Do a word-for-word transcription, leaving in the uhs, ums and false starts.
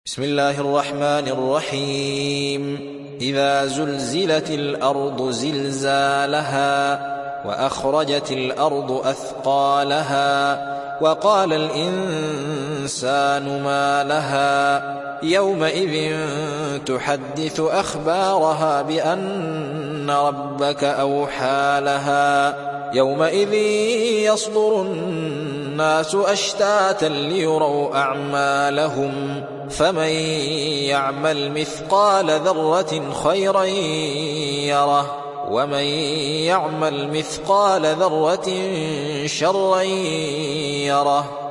بسم الله الرحمن الرحيم إذا زلزلت الأرض زلزالها وأخرجت الأرض أثقالها وقال الإنسان ما لها يومئذ تحدث أخبارها بأن ربك أوحى لها يومئذ يصدر الناس أشتاتا ليروا أعمالهم فمن يعمل مثقال ذرة خيرا يره ومن يعمل مثقال ذرة شرا يره